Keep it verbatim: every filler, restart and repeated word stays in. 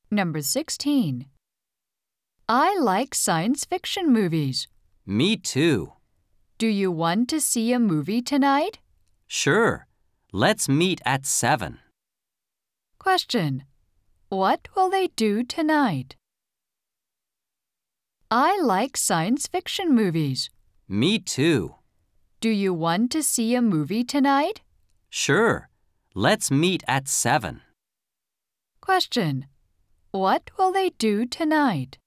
Number sixteen. I like science fiction movies. Me too. Do you want to see a movie tonight? Sure. Let's meet at seven. Question. What will they do tonight? I like science fiction movies. Me too. Do you want to see a movie tonight? Sure. Let's meet at seven. Question. What will they do tonight?